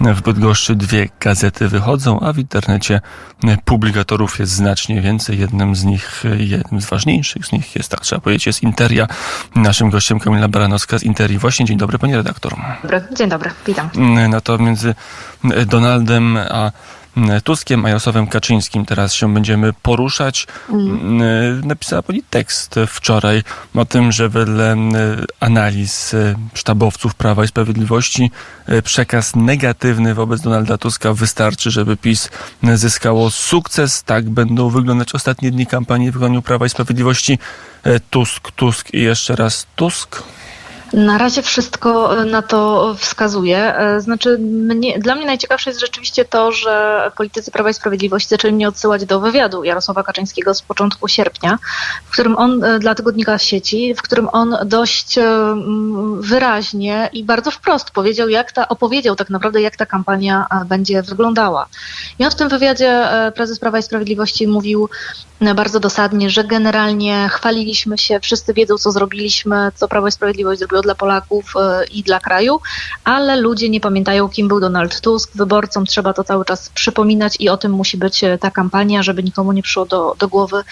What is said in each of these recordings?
w Bydgoszczy 2 gazety wychodzą, a w internecie publikatorów jest znacznie więcej. Jednym z ważniejszych z nich jest, tak trzeba powiedzieć, jest Interia. Naszym gościem Kamila Baranowska z Interii. Właśnie, dzień dobry, pani redaktor. Dzień dobry, witam. No to między Donaldem a Tuskiem, a Jarosławem Kaczyńskim teraz się będziemy poruszać. Napisała pani tekst wczoraj o tym, że wedle analiz sztabowców Prawa i Sprawiedliwości przekaz negatywny wobec Donalda Tuska wystarczy, żeby PiS zyskało sukces. Tak będą wyglądać ostatnie dni kampanii w wykonaniu Prawa i Sprawiedliwości. Tusk i jeszcze raz Tusk. Na razie wszystko na to wskazuje. Dla mnie najciekawsze jest rzeczywiście to, że politycy Prawa i Sprawiedliwości zaczęli mnie odsyłać do wywiadu Jarosława Kaczyńskiego z początku sierpnia, w którym on dla tygodnika Sieci, w którym on dość wyraźnie i bardzo wprost opowiedział tak naprawdę, jak ta kampania będzie wyglądała. I on w tym wywiadzie prezes Prawa i Sprawiedliwości mówił bardzo dosadnie, że generalnie chwaliliśmy się, wszyscy wiedzą, co zrobiliśmy, co Prawo i Sprawiedliwość zrobiło dla Polaków i dla kraju, ale ludzie nie pamiętają, kim był Donald Tusk. Wyborcom trzeba to cały czas przypominać i o tym musi być ta kampania, żeby nikomu nie przyszło do głowy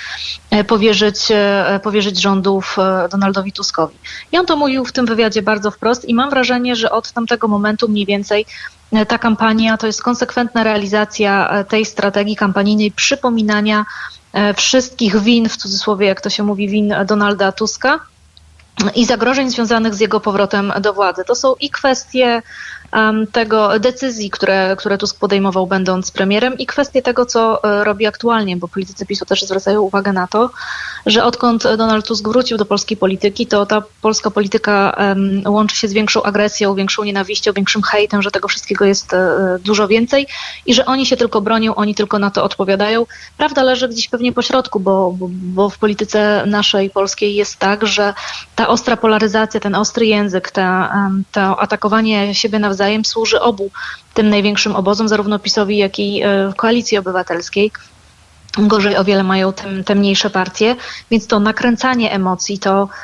powierzyć rządów Donaldowi Tuskowi. I on to mówił w tym wywiadzie bardzo wprost i mam wrażenie, że od tamtego momentu mniej więcej ta kampania to jest konsekwentna realizacja tej strategii kampanijnej przypominania wszystkich win, w cudzysłowie, jak to się mówi, win Donalda Tuska i zagrożeń związanych z jego powrotem do władzy. To są i kwestie decyzji, które Tusk podejmował będąc premierem i kwestie tego, co robi aktualnie, bo politycy PiS-u też zwracają uwagę na to, że odkąd Donald Tusk wrócił do polskiej polityki, to ta polska polityka łączy się z większą agresją, większą nienawiścią, większym hejtem, że tego wszystkiego jest dużo więcej i że oni się tylko bronią, oni tylko na to odpowiadają. Prawda leży gdzieś pewnie po środku, bo w polityce naszej polskiej jest tak, że ta ostra polaryzacja, ten ostry język, to atakowanie siebie nawzajem służy obu tym największym obozom, zarówno PiS-owi, jak i Koalicji Obywatelskiej. Gorzej o wiele mają te mniejsze partie, więc to nakręcanie emocji,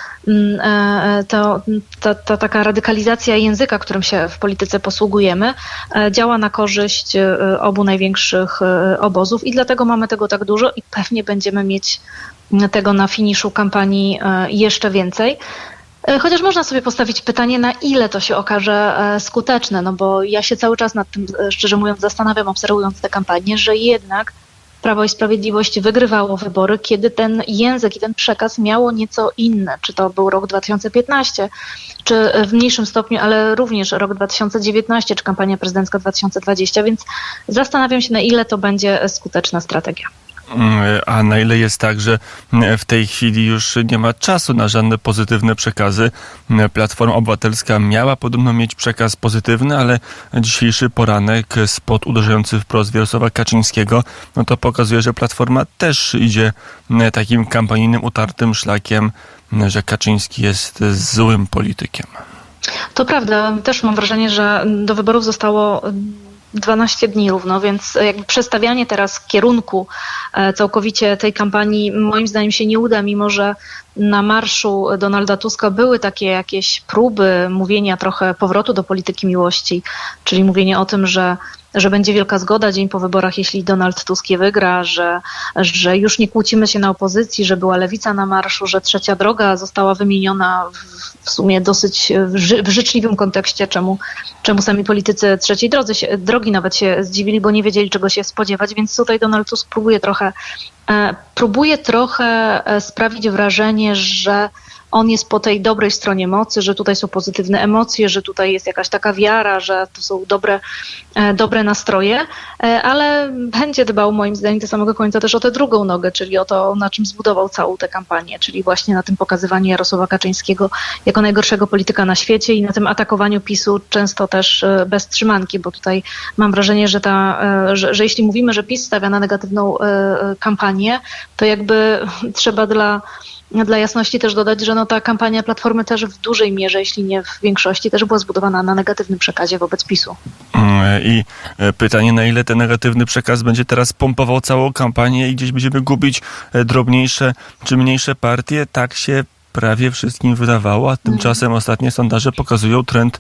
ta taka radykalizacja języka, którym się w polityce posługujemy, działa na korzyść obu największych obozów i dlatego mamy tego tak dużo i pewnie będziemy mieć tego na finiszu kampanii jeszcze więcej. Chociaż można sobie postawić pytanie, na ile to się okaże skuteczne, no bo ja się cały czas nad tym, szczerze mówiąc, zastanawiam, obserwując tę kampanię, że jednak Prawo i Sprawiedliwość wygrywało wybory, kiedy ten język i ten przekaz miało nieco inne. Czy to był rok 2015, czy w mniejszym stopniu, ale również rok 2019, czy kampania prezydencka 2020, więc zastanawiam się, na ile to będzie skuteczna strategia. A na ile jest tak, że w tej chwili już nie ma czasu na żadne pozytywne przekazy? Platforma Obywatelska miała podobno mieć przekaz pozytywny, ale dzisiejszy poranek, spot uderzający wprost w Jarosława Kaczyńskiego, no to pokazuje, że Platforma też idzie takim kampanijnym, utartym szlakiem, że Kaczyński jest złym politykiem. To prawda. Też mam wrażenie, że do wyborów zostało 12 dni równo, więc jakby przestawianie teraz kierunku całkowicie tej kampanii moim zdaniem się nie uda, mimo że na marszu Donalda Tuska były takie jakieś próby mówienia trochę powrotu do polityki miłości, czyli mówienie o tym, że będzie wielka zgoda dzień po wyborach, jeśli Donald Tusk je wygra, że już nie kłócimy się na opozycji, że była lewica na marszu, że trzecia droga została wymieniona w sumie dosyć w życzliwym kontekście, czemu sami politycy trzeciej drogi nawet się zdziwili, bo nie wiedzieli, czego się spodziewać, więc tutaj Donald Tusk próbuje trochę sprawić wrażenie, że on jest po tej dobrej stronie mocy, że tutaj są pozytywne emocje, że tutaj jest jakaś taka wiara, że to są dobre nastroje, ale będzie dbał moim zdaniem do samego końca też o tę drugą nogę, czyli o to, na czym zbudował całą tę kampanię, czyli właśnie na tym pokazywaniu Jarosława Kaczyńskiego jako najgorszego polityka na świecie i na tym atakowaniu PiS-u często też bez trzymanki, bo tutaj mam wrażenie, że jeśli mówimy, że PiS stawia na negatywną kampanię, to jakby trzeba dla jasności też dodać, że ta kampania Platformy też w dużej mierze, jeśli nie w większości, też była zbudowana na negatywnym przekazie wobec PiS-u. I pytanie, na ile ten negatywny przekaz będzie teraz pompował całą kampanię i gdzieś będziemy gubić drobniejsze czy mniejsze partie. Tak się prawie wszystkim wydawało, a tymczasem ostatnie sondaże pokazują trend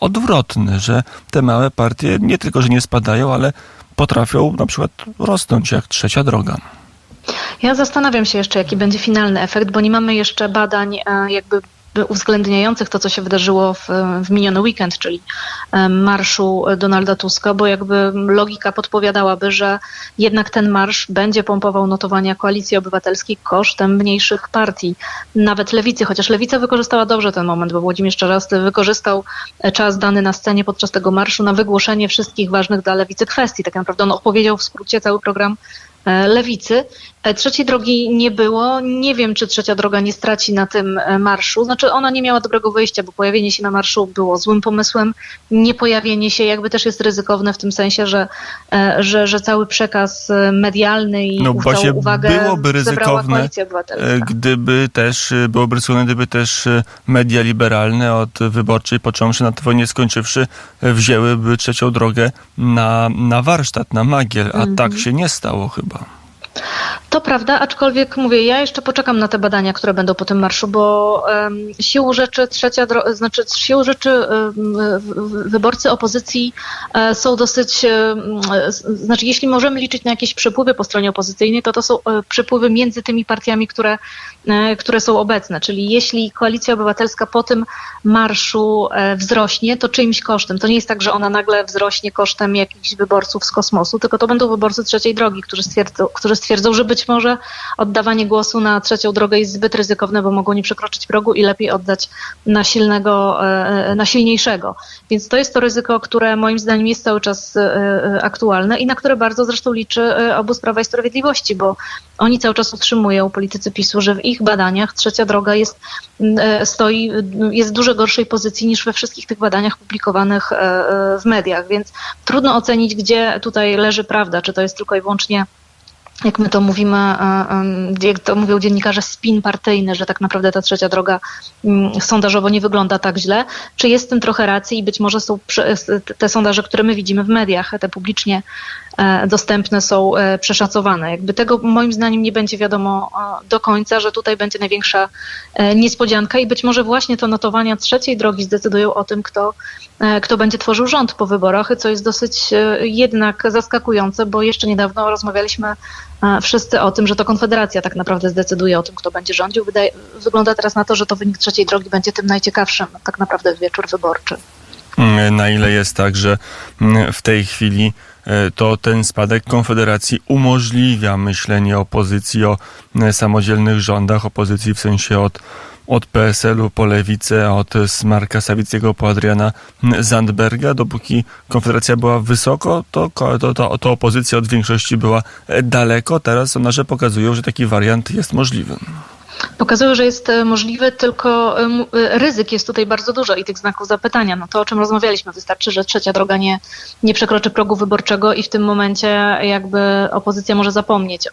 odwrotny, że te małe partie nie tylko, że nie spadają, ale potrafią na przykład rosnąć jak Trzecia Droga. Ja zastanawiam się jeszcze, jaki będzie finalny efekt, bo nie mamy jeszcze badań jakby uwzględniających to, co się wydarzyło w miniony weekend, czyli marszu Donalda Tuska, bo jakby logika podpowiadałaby, że jednak ten marsz będzie pompował notowania Koalicji Obywatelskiej kosztem mniejszych partii, nawet Lewicy, chociaż Lewica wykorzystała dobrze ten moment, bo Włodzimierz Czarzasty wykorzystał czas dany na scenie podczas tego marszu na wygłoszenie wszystkich ważnych dla Lewicy kwestii. Tak naprawdę on opowiedział w skrócie cały program Lewicy. Trzeciej drogi nie było. Nie wiem, czy Trzecia Droga nie straci na tym marszu. Znaczy ona nie miała dobrego wyjścia, bo pojawienie się na marszu było złym pomysłem. Niepojawienie się jakby też jest ryzykowne w tym sensie, że cały przekaz medialny i całą uwagę byłoby zebrała Koalicja Obywatelska. Byłoby ryzykowne, gdyby też media liberalne od Wyborczej począwszy na TVN skończywszy wzięłyby Trzecią Drogę na warsztat, na magiel, a tak się nie stało chyba. To prawda, aczkolwiek mówię, ja jeszcze poczekam na te badania, które będą po tym marszu, bo siłą rzeczy wyborcy opozycji są dosyć, jeśli możemy liczyć na jakieś przepływy po stronie opozycyjnej, to są przepływy między tymi partiami, które są obecne. Czyli jeśli Koalicja Obywatelska po tym marszu wzrośnie, to czyimś kosztem. To nie jest tak, że ona nagle wzrośnie kosztem jakichś wyborców z kosmosu, tylko to będą wyborcy Trzeciej Drogi, którzy stwierdzą, że być może oddawanie głosu na Trzecią Drogę jest zbyt ryzykowne, bo mogą nie przekroczyć progu i lepiej oddać na silniejszego. Więc to jest to ryzyko, które moim zdaniem jest cały czas aktualne i na które bardzo zresztą liczy obóz Prawa i Sprawiedliwości, bo oni cały czas utrzymują, politycy PiS-u, że w ich badaniach Trzecia Droga jest w dużo gorszej pozycji niż we wszystkich tych badaniach publikowanych w mediach, więc trudno ocenić, gdzie tutaj leży prawda, czy to jest tylko i wyłącznie, jak my to mówimy, jak to mówią dziennikarze, spin partyjny, że tak naprawdę ta Trzecia Droga sondażowo nie wygląda tak źle. Czy jest w tym trochę racji i być może są te sondaże, które my widzimy w mediach, te publicznie dostępne, są przeszacowane. Jakby tego moim zdaniem nie będzie wiadomo do końca, że tutaj będzie największa niespodzianka i być może właśnie to notowania Trzeciej Drogi zdecydują o tym, kto będzie tworzył rząd po wyborach, co jest dosyć jednak zaskakujące, bo jeszcze niedawno rozmawialiśmy wszyscy o tym, że to Konfederacja tak naprawdę zdecyduje o tym, kto będzie rządził. Wygląda teraz na to, że to wynik Trzeciej Drogi będzie tym najciekawszym tak naprawdę w wieczór wyborczy. Na ile jest tak, że w tej chwili to ten spadek Konfederacji umożliwia myślenie opozycji o samodzielnych rządach, opozycji w sensie od PSL-u po Lewicę, od Marka Sawickiego po Adriana Zandberga. Dopóki Konfederacja była wysoko, to opozycja od większości była daleko. Teraz sondaże pokazują, że taki wariant jest możliwy. Pokazują, że jest możliwy, tylko ryzyk jest tutaj bardzo dużo i tych znaków zapytania. No to, o czym rozmawialiśmy, wystarczy, że Trzecia Droga nie przekroczy progu wyborczego i w tym momencie jakby opozycja może zapomnieć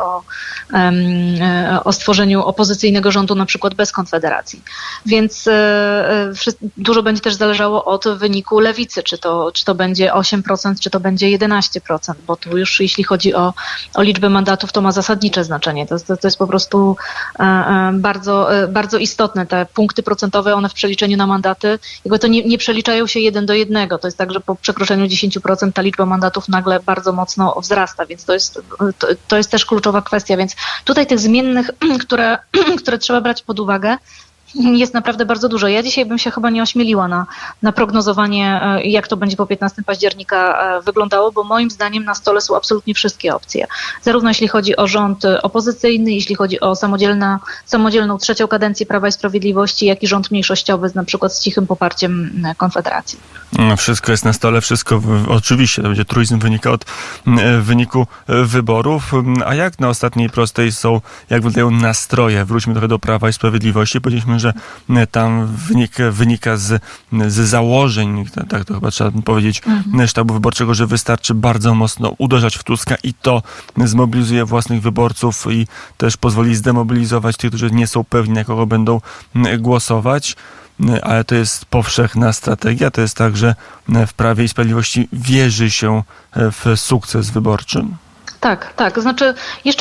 o stworzeniu opozycyjnego rządu, na przykład bez Konfederacji. Więc dużo będzie też zależało od wyniku Lewicy, czy to będzie 8%, czy to będzie 11%, bo tu już jeśli chodzi o liczbę mandatów, to ma zasadnicze znaczenie. To jest po prostu bardzo, bardzo istotne. Te punkty procentowe, one w przeliczeniu na mandaty, jakby to nie przeliczają się 1:1. To jest tak, że po przekroczeniu 10% ta liczba mandatów nagle bardzo mocno wzrasta, więc to jest też kluczowa kwestia. Więc tutaj tych zmiennych, które trzeba brać pod uwagę, jest naprawdę bardzo dużo. Ja dzisiaj bym się chyba nie ośmieliła na prognozowanie, jak to będzie po 15 października wyglądało, bo moim zdaniem na stole są absolutnie wszystkie opcje. Zarówno jeśli chodzi o rząd opozycyjny, jeśli chodzi o samodzielną trzecią kadencję Prawa i Sprawiedliwości, jak i rząd mniejszościowy, na przykład z cichym poparciem Konfederacji. Wszystko jest na stole, wszystko oczywiście, to będzie truizm, wynika od wyniku wyborów. A jak na ostatniej prostej jak wyglądają nastroje? Wróćmy trochę do Prawa i Sprawiedliwości. Powiedzieliśmy, że tam wynika z założeń, tak to chyba trzeba powiedzieć, sztabu wyborczego, że wystarczy bardzo mocno uderzać w Tuska i to zmobilizuje własnych wyborców i też pozwoli zdemobilizować tych, którzy nie są pewni, na kogo będą głosować. Ale to jest powszechna strategia. To jest tak, że w Prawie i Sprawiedliwości wierzy się w sukces wyborczy. Tak. Znaczy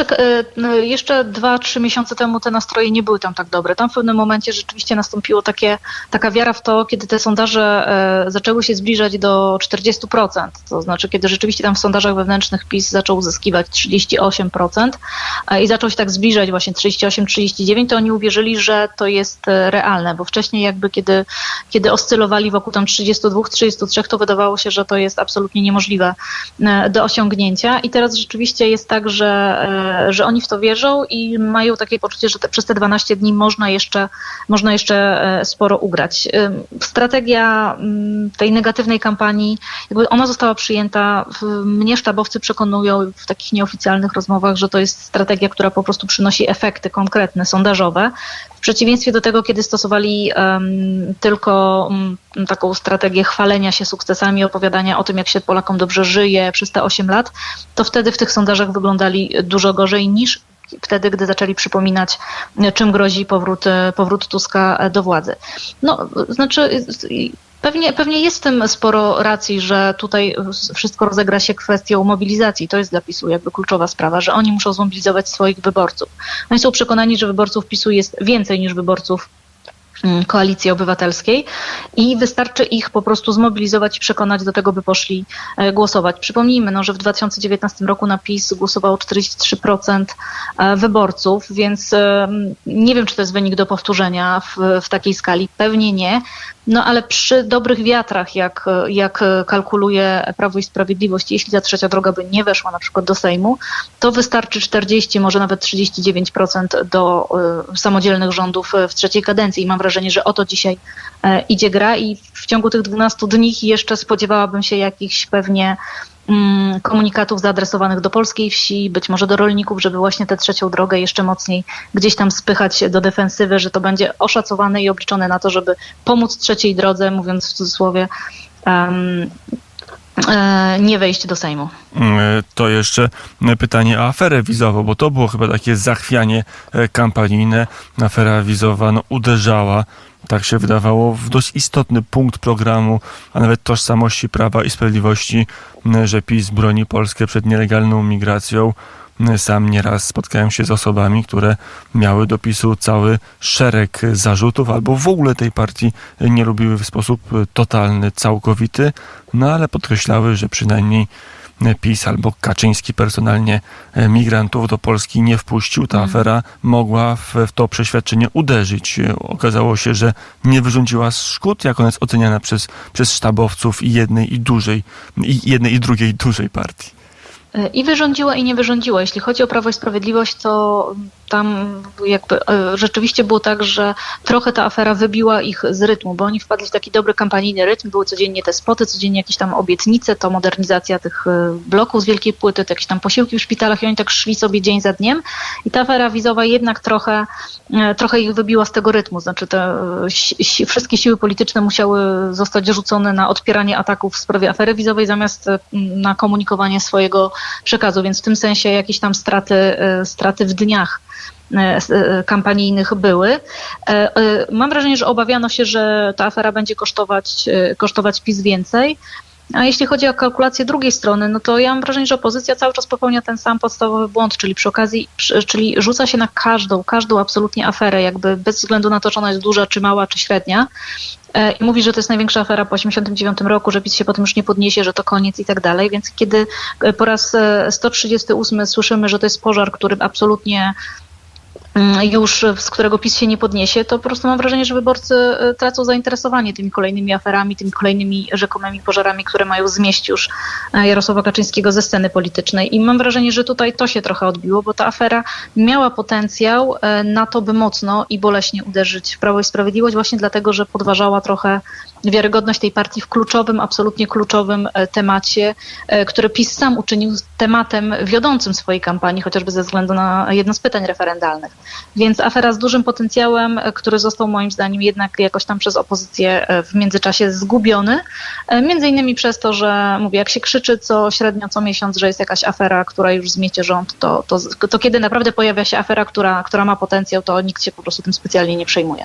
jeszcze 2-3 miesiące temu te nastroje nie były tam tak dobre. Tam w pewnym momencie rzeczywiście nastąpiło taka wiara w to, kiedy te sondaże zaczęły się zbliżać do 40%. To znaczy, kiedy rzeczywiście tam w sondażach wewnętrznych PiS zaczął uzyskiwać 38% i zaczął się tak zbliżać właśnie 38-39%, to oni uwierzyli, że to jest realne, bo wcześniej jakby kiedy oscylowali wokół tam 32-33, to wydawało się, że to jest absolutnie niemożliwe do osiągnięcia i teraz rzeczywiście jest tak, że oni w to wierzą i mają takie poczucie, że przez te 12 dni można jeszcze sporo ugrać. Strategia tej negatywnej kampanii, jakby ona została przyjęta, mnie sztabowcy przekonują w takich nieoficjalnych rozmowach, że to jest strategia, która po prostu przynosi efekty konkretne, sondażowe. W przeciwieństwie do tego, kiedy stosowali tylko taką strategię chwalenia się sukcesami, opowiadania o tym, jak się Polakom dobrze żyje przez te 8 lat, to wtedy w tych sondażach wyglądali dużo gorzej niż wtedy, gdy zaczęli przypominać, czym grozi powrót Tuska do władzy. No, znaczy... Pewnie jest w tym sporo racji, że tutaj wszystko rozegra się kwestią mobilizacji. To jest dla PiS-u jakby kluczowa sprawa, że oni muszą zmobilizować swoich wyborców. Oni są przekonani, że wyborców PiS-u jest więcej niż wyborców Koalicji Obywatelskiej i wystarczy ich po prostu zmobilizować i przekonać do tego, by poszli głosować. Przypomnijmy, że w 2019 roku na PiS głosowało 43% wyborców, więc nie wiem, czy to jest wynik do powtórzenia w takiej skali. Pewnie nie. No ale przy dobrych wiatrach, jak kalkuluje Prawo i Sprawiedliwość, jeśli ta trzecia droga by nie weszła na przykład do Sejmu, to wystarczy 40, może nawet 39% do samodzielnych rządów w trzeciej kadencji. I mam wrażenie, że o to dzisiaj idzie gra i w ciągu tych 12 dni jeszcze spodziewałabym się jakichś pewnie komunikatów zaadresowanych do polskiej wsi, być może do rolników, żeby właśnie tę trzecią drogę jeszcze mocniej gdzieś tam spychać do defensywy, że to będzie oszacowane i obliczone na to, żeby pomóc trzeciej drodze, mówiąc w cudzysłowie, nie wejść do Sejmu. To jeszcze pytanie o aferę wizową, bo to było chyba takie zachwianie kampanijne. Afera wizowa uderzała, tak się wydawało, w dość istotny punkt programu, a nawet tożsamości Prawa i Sprawiedliwości, że PiS broni Polskę przed nielegalną migracją. Sam nieraz spotkałem się z osobami, które miały do PiS-u cały szereg zarzutów albo w ogóle tej partii nie lubiły w sposób totalny, całkowity, no ale podkreślały, że przynajmniej PiS albo Kaczyński personalnie migrantów do Polski nie wpuścił. Ta afera mogła w to przeświadczenie uderzyć. Okazało się, że nie wyrządziła szkód, jak ona jest oceniana przez sztabowców i jednej i drugiej dużej partii. I wyrządziła, i nie wyrządziła. Jeśli chodzi o Prawo i Sprawiedliwość, to tam jakby rzeczywiście było tak, że trochę ta afera wybiła ich z rytmu, bo oni wpadli w taki dobry kampanijny rytm, były codziennie te spoty, codziennie jakieś tam obietnice, to modernizacja tych bloków z wielkiej płyty, to jakieś tam posiłki w szpitalach i oni tak szli sobie dzień za dniem i ta afera wizowa jednak trochę ich wybiła z tego rytmu, znaczy te wszystkie siły polityczne musiały zostać rzucone na odpieranie ataków w sprawie afery wizowej zamiast na komunikowanie swojego przekazu, więc w tym sensie jakieś tam straty w dniach kampanijnych były. Mam wrażenie, że obawiano się, że ta afera będzie kosztować PiS więcej. A jeśli chodzi o kalkulację drugiej strony, no to ja mam wrażenie, że opozycja cały czas popełnia ten sam podstawowy błąd, czyli przy okazji, czyli rzuca się na każdą absolutnie aferę, jakby bez względu na to, czy ona jest duża, czy mała, czy średnia. I mówi, że to jest największa afera po 1989 roku, że PiS się potem już nie podniesie, że to koniec i tak dalej. Więc kiedy po raz 138 słyszymy, że to jest pożar, który absolutnie już z którego PiS się nie podniesie, to po prostu mam wrażenie, że wyborcy tracą zainteresowanie tymi kolejnymi aferami, tymi kolejnymi rzekomymi pożarami, które mają zmieść już Jarosława Kaczyńskiego ze sceny politycznej. I mam wrażenie, że tutaj to się trochę odbiło, bo ta afera miała potencjał na to, by mocno i boleśnie uderzyć w Prawo i Sprawiedliwość, właśnie dlatego, że podważała trochę wiarygodność tej partii w kluczowym, absolutnie kluczowym temacie, który PiS sam uczynił tematem wiodącym swojej kampanii, chociażby ze względu na jedno z pytań referendalnych. Więc afera z dużym potencjałem, który został moim zdaniem jednak jakoś tam przez opozycję w międzyczasie zgubiony. Między innymi przez to, że mówię, jak się krzyczy średnio co miesiąc, że jest jakaś afera, która już zmiecie rząd, to kiedy naprawdę pojawia się afera, która ma potencjał, to nikt się po prostu tym specjalnie nie przejmuje.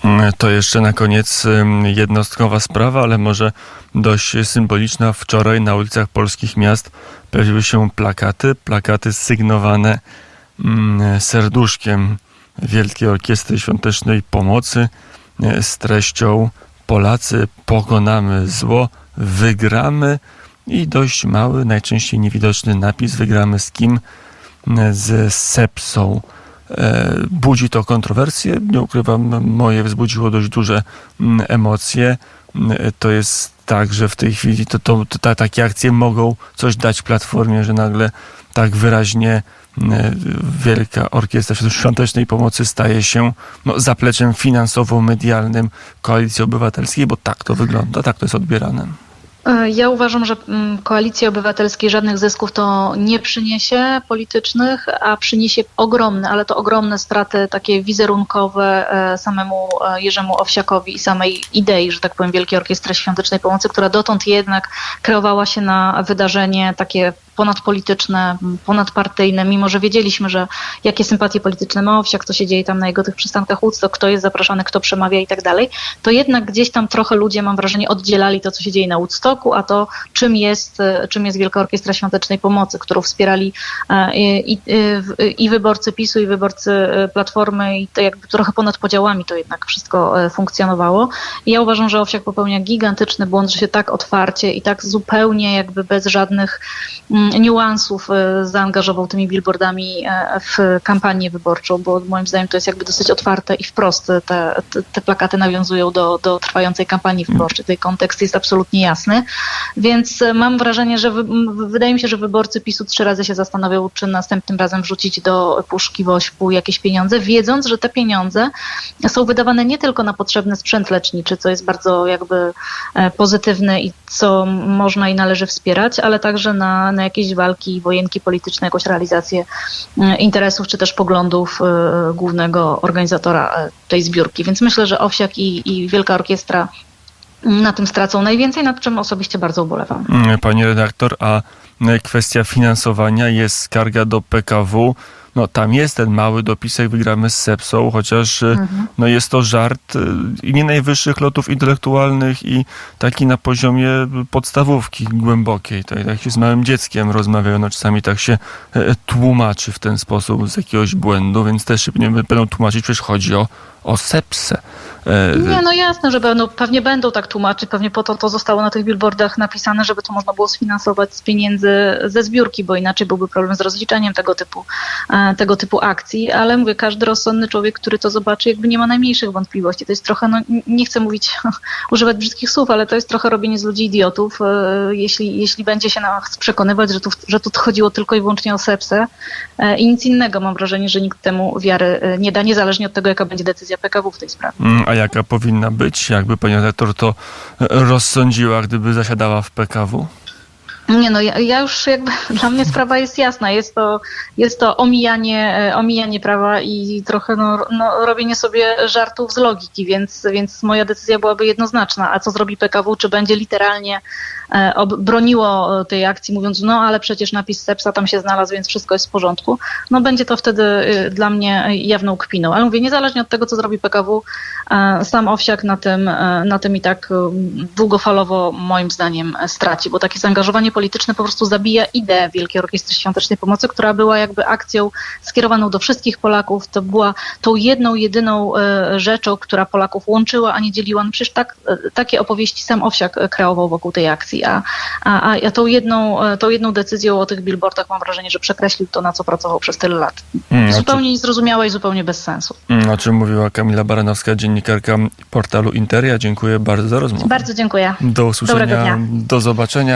To jeszcze na koniec jednostkowa sprawa, ale może dość symboliczna. Wczoraj na ulicach polskich miast pojawiły się plakaty sygnowane serduszkiem Wielkiej Orkiestry Świątecznej Pomocy z treścią: Polacy, pokonamy zło, wygramy, i dość mały, najczęściej niewidoczny napis: wygramy z kim? Z sepsą. Budzi to kontrowersje, nie ukrywam, moje wzbudziło dość duże emocje. To jest tak, że w tej chwili takie akcje mogą coś dać Platformie, że nagle tak wyraźnie Wielka Orkiestra Świątecznej Pomocy staje się zapleczem finansowo-medialnym Koalicji Obywatelskiej, bo tak to wygląda, tak to jest odbierane. Ja uważam, że Koalicji Obywatelskiej żadnych zysków to nie przyniesie politycznych, a przyniesie ogromne, ale to ogromne straty takie wizerunkowe samemu Jerzemu Owsiakowi i samej idei, że tak powiem, Wielkiej Orkiestry Świątecznej Pomocy, która dotąd jednak kreowała się na wydarzenie takie ponadpolityczne, ponadpartyjne, mimo że wiedzieliśmy, że jakie sympatie polityczne ma Owsiak, co się dzieje tam na jego tych przystankach Woodstock, kto jest zapraszany, kto przemawia i tak dalej, to jednak gdzieś tam trochę ludzie, mam wrażenie, oddzielali to, co się dzieje na Woodstocku, a to, czym jest Wielka Orkiestra Świątecznej Pomocy, którą wspierali i wyborcy PiS-u, i wyborcy Platformy, i to jakby trochę ponad podziałami to jednak wszystko funkcjonowało. I ja uważam, że Owsiak popełnia gigantyczny błąd, że się tak otwarcie i tak zupełnie jakby bez żadnych niuansów zaangażował tymi billboardami w kampanię wyborczą, bo moim zdaniem to jest jakby dosyć otwarte i wprost te plakaty nawiązują do trwającej kampanii wyborczej. Tutaj kontekst jest absolutnie jasny, więc mam wrażenie, że wydaje mi się, że wyborcy PiS-u 3 razy się zastanowią, czy następnym razem wrzucić do puszki Wośpu jakieś pieniądze, wiedząc, że te pieniądze są wydawane nie tylko na potrzebny sprzęt leczniczy, co jest bardzo jakby pozytywne i co można i należy wspierać, ale także na jakieś walki, wojenki polityczne, jakąś realizację interesów czy też poglądów głównego organizatora tej zbiórki. Więc myślę, że Owsiak i Wielka Orkiestra na tym stracą najwięcej, nad czym osobiście bardzo ubolewam. Pani redaktor, a kwestia finansowania, jest skarga do PKW. Tam jest ten mały dopisek: wygramy z sepsą, chociaż jest to żart i nie najwyższych lotów intelektualnych i taki na poziomie podstawówki głębokiej. To jak się z małym dzieckiem rozmawiają, czasami tak się tłumaczy w ten sposób z jakiegoś błędu, więc też będą tłumaczyć, przecież chodzi o sepsę. Nie, jasne, że pewnie będą tak tłumaczyć, pewnie po to zostało na tych billboardach napisane, żeby to można było sfinansować z pieniędzy ze zbiórki, bo inaczej byłby problem z rozliczeniem tego typu akcji, ale mówię, każdy rozsądny człowiek, który to zobaczy, jakby nie ma najmniejszych wątpliwości. To jest trochę, nie chcę używać brzydkich słów, ale to jest trochę robienie z ludzi idiotów, jeśli będzie się nas przekonywać, że tu chodziło tylko i wyłącznie o sepsę i nic innego. Mam wrażenie, że nikt temu wiary nie da, niezależnie od tego, jaka będzie decyzja PKW w tej sprawie. A jaka powinna być? Jakby pani redaktor to rozsądziła, gdyby zasiadała w PKW? Nie, ja już jakby, dla mnie sprawa jest jasna. Jest to omijanie prawa i trochę robienie sobie żartów z logiki, więc moja decyzja byłaby jednoznaczna. A co zrobi PKW? Czy będzie literalnie broniło tej akcji, mówiąc, ale przecież napis sepsa tam się znalazł, więc wszystko jest w porządku. Będzie to wtedy dla mnie jawną kpiną. Ale mówię, niezależnie od tego, co zrobi PKW, sam Owsiak na tym i tak długofalowo moim zdaniem straci, bo takie zaangażowanie polityczne po prostu zabija ideę Wielkiej Orkiestry Świątecznej Pomocy, która była jakby akcją skierowaną do wszystkich Polaków. To była tą jedyną rzeczą, która Polaków łączyła, a nie dzieliła. Przecież takie opowieści sam Owsiak kreował wokół tej akcji, a tą jedną decyzją o tych billboardach mam wrażenie, że przekreślił to, na co pracował przez tyle lat. Zupełnie niezrozumiałe i zupełnie bez sensu. O czym mówiła Kamila Baranowska, dziennikarka portalu Interia. Dziękuję bardzo za rozmowę. Bardzo dziękuję. Do usłyszenia, do zobaczenia.